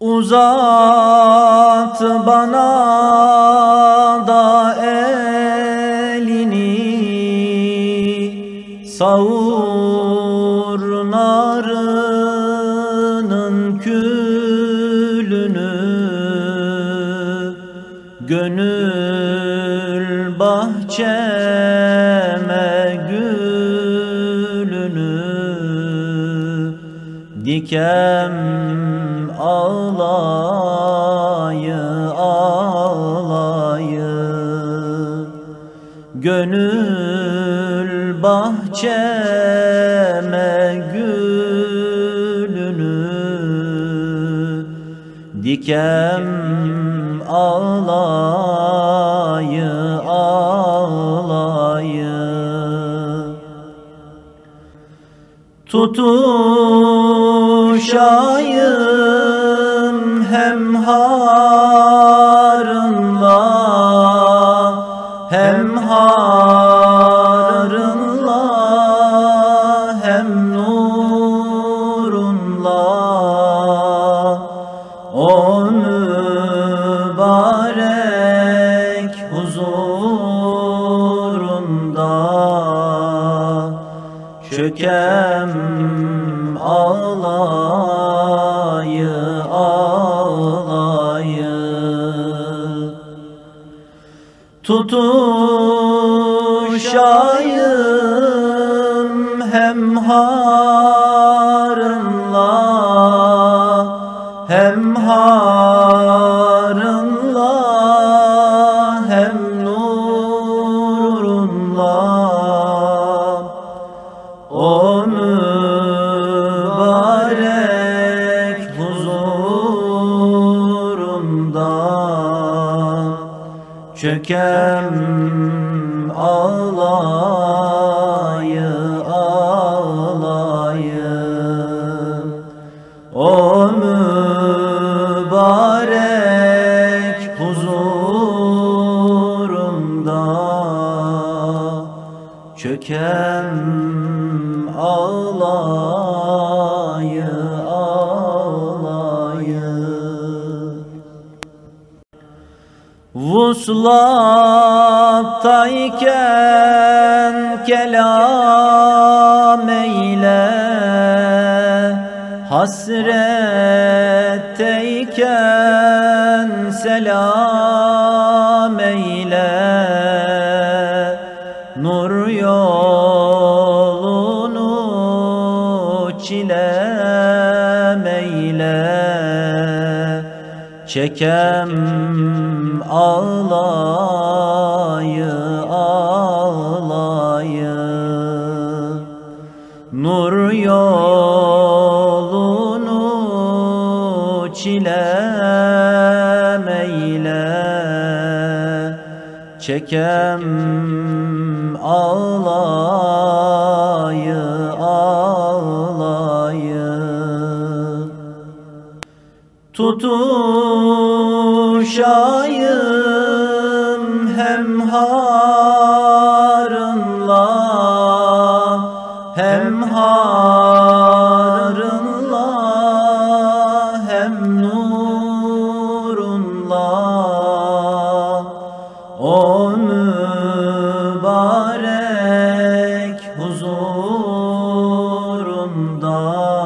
Uzat bana da elini, savur narının külünü, gönül bahçeme gülünü dikem ağlayı ağlayı, gönül bahçeme gülünü dikem ağlayı ağlayı. Tutuşayım hem harınla hem harınla hem nurunla, o mübarek huzurunda çökem ağlayı ağlayı. Tutuşayım hem harınla hem harınla hem nurunla, o mübarek huzurumda çökem ağlayı ağlayı, o mübarek huzurumda çökem ağlayı ağlayı. Vuslattayken kelam eyle, hasretteyken selam eyle, nur yolunu çilem eyle, çekem ağlayı ağlayı, nur yolunu çilem eyle, çekem ağlayı ağlayı. Tutuşayım hem harınla hem harınla hem nurunla, o mübarek huzurunda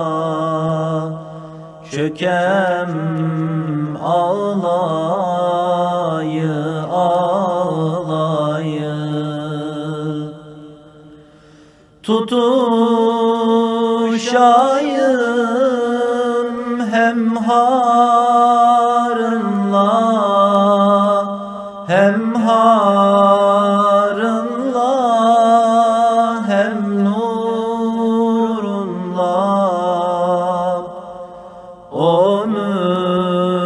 çökem ağlayı ağlayı. Tutuşayım hem harınla hem harınla hem nurunla, o mübarek